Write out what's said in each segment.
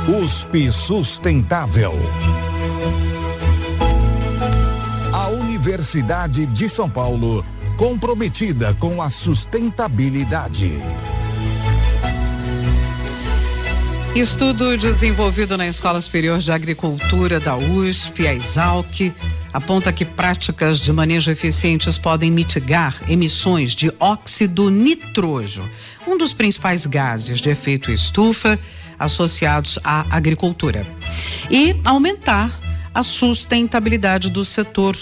USP Sustentável. A Universidade de São Paulo, comprometida com a sustentabilidade. Estudo desenvolvido na Escola Superior de Agricultura da USP, a ESALC, aponta que práticas de manejo eficientes podem mitigar emissões de óxido nitroso, um dos principais gases de efeito estufa associados à agricultura, e aumentar a sustentabilidade do setor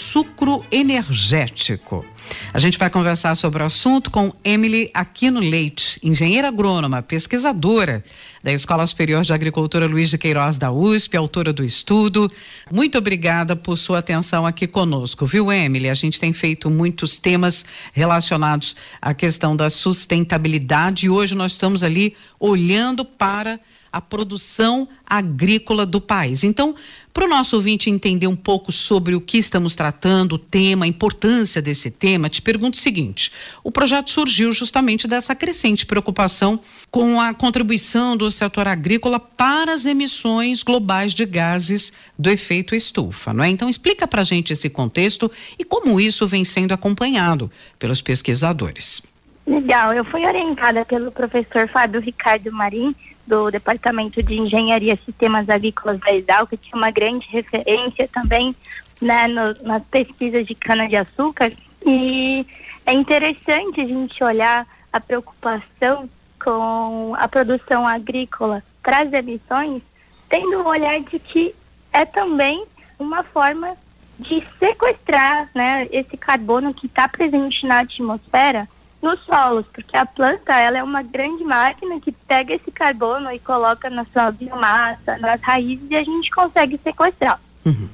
sucroenergético. A gente vai conversar sobre o assunto com Emily Aquino Leite, engenheira agrônoma, pesquisadora da Escola Superior de Agricultura Luiz de Queiroz da USP, autora do estudo. Muito obrigada por sua atenção aqui conosco, viu, Emily? A gente tem feito muitos temas relacionados à questão da sustentabilidade e hoje nós estamos ali olhando para a produção agrícola do país. Então, para o nosso ouvinte entender um pouco sobre o que estamos tratando, o tema, a importância desse tema, te pergunto o seguinte: o projeto surgiu justamente dessa crescente preocupação com a contribuição do setor agrícola para as emissões globais de gases do efeito estufa, não é? Então, explica para a gente esse contexto e como isso vem sendo acompanhado pelos pesquisadores. Legal, eu fui orientada pelo professor Fábio Ricardo Marim, do Departamento de Engenharia e Sistemas Agrícolas da ESALC, que é uma grande referência também, né, nas pesquisas de cana-de-açúcar. E é interessante a gente olhar a preocupação com a produção agrícola para as emissões, tendo um olhar de que é também uma forma de sequestrar, né, esse carbono que está presente na atmosfera nos solos, porque a planta, ela é uma grande máquina que pega esse carbono e coloca na sua biomassa, nas raízes, e a gente consegue sequestrar.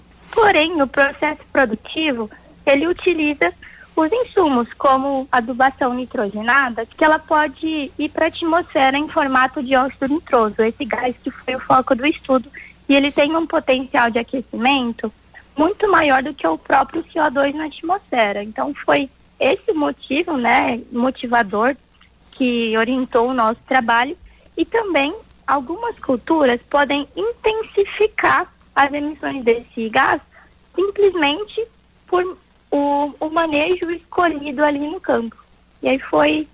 Porém, o processo produtivo, ele utiliza os insumos, como adubação nitrogenada, que ela pode ir para a atmosfera em formato de óxido nitroso, esse gás que foi o foco do estudo, e ele tem um potencial de aquecimento muito maior do que o próprio CO2 na atmosfera. Então, foi esse motivo, né, motivador, que orientou o nosso trabalho. E também algumas culturas podem intensificar as emissões desse gás simplesmente por o manejo escolhido ali no campo. E aí foi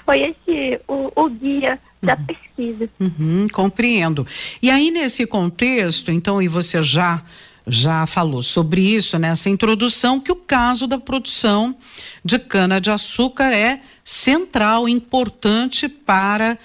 esse o guia da pesquisa. Compreendo. E aí, nesse contexto, então, e você já falou sobre isso, nessa introdução, que o caso da produção de cana-de-açúcar é central, importante para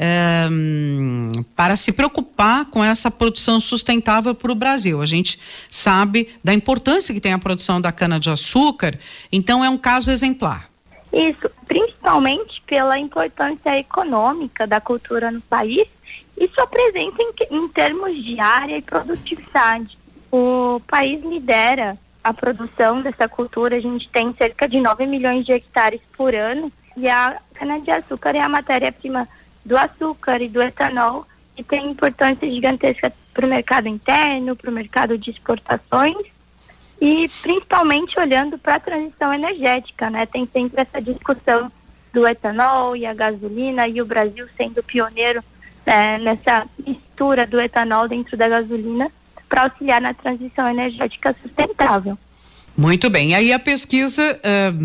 se preocupar com essa produção sustentável para o Brasil. A gente sabe da importância que tem a produção da cana-de-açúcar, então é um caso exemplar. Isso, principalmente pela importância econômica da cultura no país e sua presença em termos de área e produtividade. O país lidera a produção dessa cultura, a gente tem cerca de 9 milhões de hectares por ano, e a cana-de-açúcar é a matéria-prima do açúcar e do etanol, e tem importância gigantesca para o mercado interno, para o mercado de exportações, e principalmente olhando para a transição energética, né? Tem sempre essa discussão do etanol e a gasolina, e o Brasil sendo pioneiro nessa mistura do etanol dentro da gasolina, para auxiliar na transição energética sustentável. Muito bem. Aí a pesquisa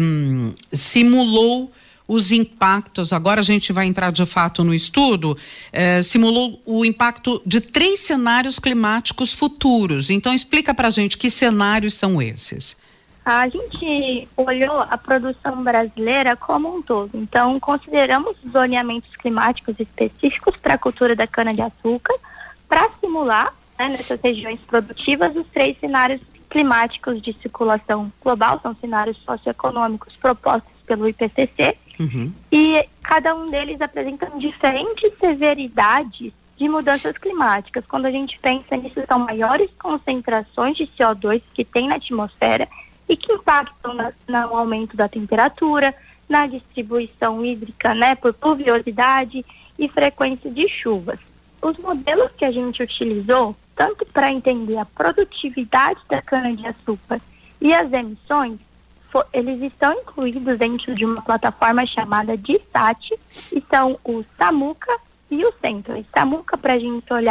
simulou os impactos, agora a gente vai entrar de fato no estudo, simulou o impacto de 3 cenários climáticos futuros. Então explica pra gente que cenários são esses. A gente olhou a produção brasileira como um todo. Então consideramos os zoneamentos climáticos específicos para a cultura da cana-de-açúcar para simular, nessas regiões produtivas, os 3 cenários climáticos de circulação global, são cenários socioeconômicos propostos pelo IPCC, e cada um deles apresentam diferentes severidades de mudanças climáticas. Quando a gente pensa nisso, são maiores concentrações de CO2 que tem na atmosfera e que impactam no aumento da temperatura, na distribuição hídrica, por pluviosidade e frequência de chuvas. Os modelos que a gente utilizou, tanto para entender a produtividade da cana-de-açúcar e as emissões, eles estão incluídos dentro de uma plataforma chamada DISAT, e são o SAMUCA e o Centro. E SAMUCA para a gente olhar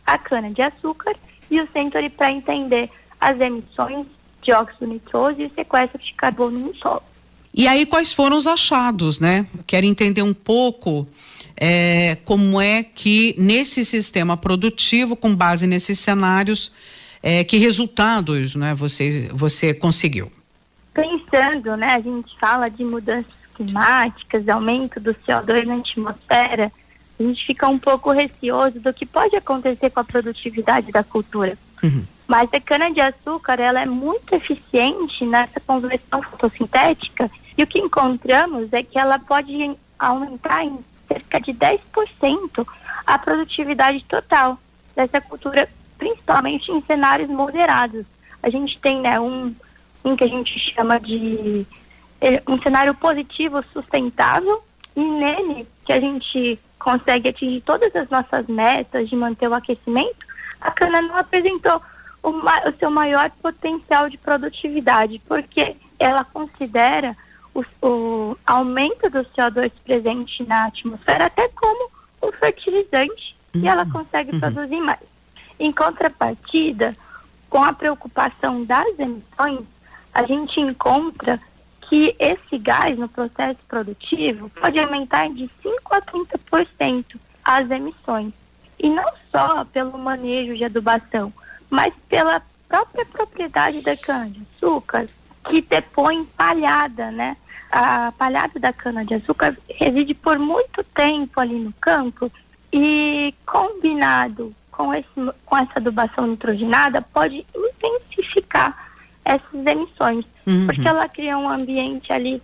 a cana-de-açúcar e o Century para entender as emissões de óxido nitroso e o sequestro de carbono no solo. E aí, quais foram os achados, né? Quero entender um pouco como é que nesse sistema produtivo, com base nesses cenários, que resultados, né, você conseguiu? Pensando, né, a gente fala de mudanças climáticas, aumento do CO2 na atmosfera, a gente fica um pouco receoso do que pode acontecer com a produtividade da cultura. Mas a cana-de-açúcar, ela é muito eficiente nessa conversão fotossintética e o que encontramos é que ela pode aumentar em cerca de 10% a produtividade total dessa cultura, principalmente em cenários moderados. A gente tem, né, um que a gente chama de um cenário positivo sustentável e nele que a gente consegue atingir todas as nossas metas de manter o aquecimento, a cana não apresentou o seu maior potencial de produtividade, porque ela considera o aumento do CO2 presente na atmosfera até como um fertilizante e ela consegue produzir mais. Em contrapartida, com a preocupação das emissões, a gente encontra que esse gás no processo produtivo pode aumentar de 5% a 30% as emissões. E não só pelo manejo de adubação, mas pela própria propriedade da cana-de-açúcar, que depõe palhada, né? A palhada da cana-de-açúcar reside por muito tempo ali no campo e combinado com essa adubação nitrogenada pode intensificar essas emissões, porque ela cria um ambiente ali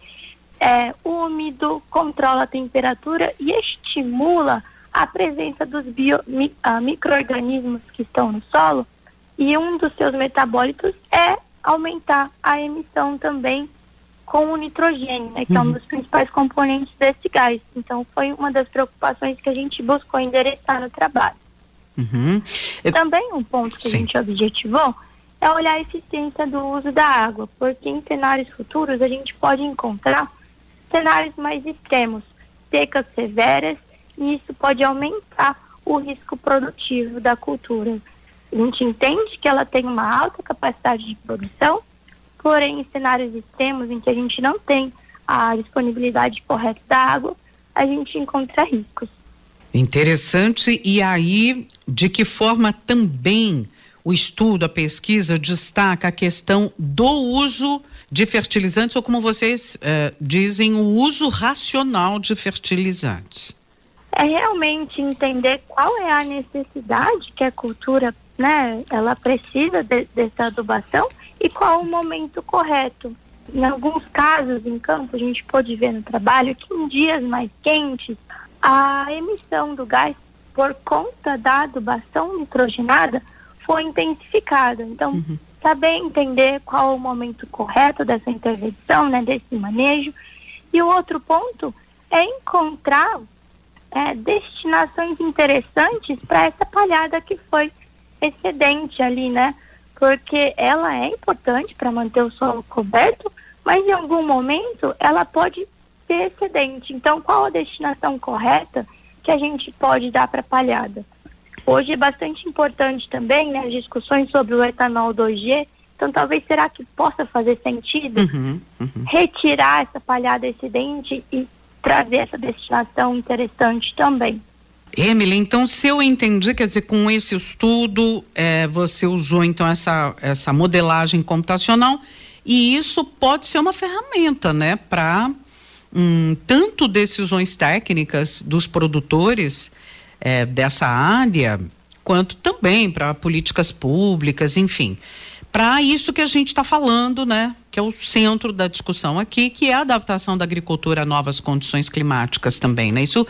úmido, controla a temperatura e estimula a presença dos micro-organismos que estão no solo, e um dos seus metabólitos é aumentar a emissão também com o nitrogênio, né, que é um dos principais componentes desse gás. Então foi uma das preocupações que a gente buscou endereçar no trabalho. Também um ponto que a gente objetivou é olhar a eficiência do uso da água, porque em cenários futuros a gente pode encontrar cenários mais extremos, secas severas, e isso pode aumentar o risco produtivo da cultura. A gente entende que ela tem uma alta capacidade de produção, porém em cenários extremos em que a gente não tem a disponibilidade correta da água, a gente encontra riscos. Interessante. E aí, de que forma também o estudo, a pesquisa destaca a questão do uso de fertilizantes, ou como vocês dizem, o uso racional de fertilizantes? É realmente entender qual é a necessidade que a cultura, né, ela precisa dessa adubação e qual o momento correto. Em alguns casos em campo, a gente pode ver no trabalho que em dias mais quentes, a emissão do gás por conta da adubação nitrogenada foi intensificada. Então, saber entender qual o momento correto dessa intervenção, né, desse manejo. E o outro ponto é encontrar destinações interessantes para essa palhada que foi excedente ali, né? Porque ela é importante para manter o solo coberto, mas em algum momento ela pode ser excedente. Então, qual a destinação correta que a gente pode dar para a palhada? Hoje é bastante importante também, né, as discussões sobre o etanol 2G. Então, talvez será que possa fazer sentido retirar essa palhada excedente e trazer essa destinação interessante também. Emily, então, se eu entendi, quer dizer, com esse estudo, você usou então essa modelagem computacional, e isso pode ser uma ferramenta, né, para tanto decisões técnicas dos produtores dessa área, quanto também para políticas públicas, enfim. Para isso que a gente está falando, né, que é o centro da discussão aqui, que é a adaptação da agricultura a novas condições climáticas também, né? Isso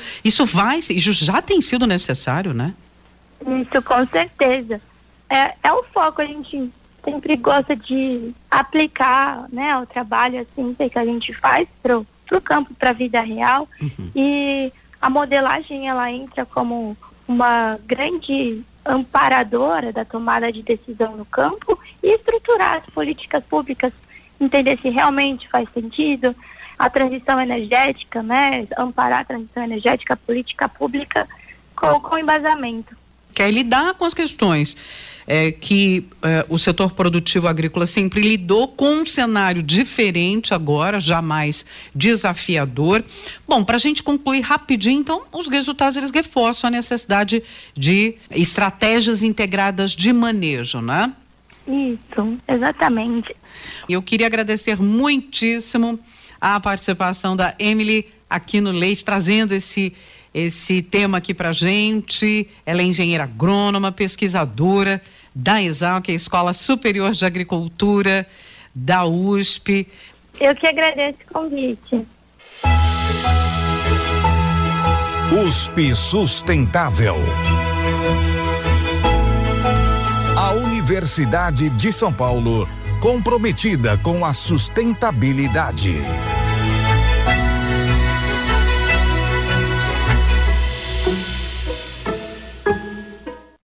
já tem sido necessário, né? Isso, com certeza. É o foco, a gente sempre gosta de aplicar, né, o trabalho assim que a gente faz pro campo, para a vida real, e a modelagem, ela entra como uma grande amparadora da tomada de decisão no campo e estruturar as políticas públicas, entender se realmente faz sentido a transição energética, né, amparar a transição energética, a política pública com embasamento. quer lidar com as questões que o setor produtivo agrícola sempre lidou, com um cenário diferente agora, já mais desafiador. Bom, para a gente concluir rapidinho, então, os resultados eles reforçam a necessidade de estratégias integradas de manejo, né? Isso, exatamente. Eu queria agradecer muitíssimo a participação da Emily Aquino Leite, trazendo esse tema aqui pra gente. Ela é engenheira agrônoma, pesquisadora da ESAL, que é a Escola Superior de Agricultura da USP. Eu que agradeço o convite. USP Sustentável. A Universidade de São Paulo, comprometida com a sustentabilidade.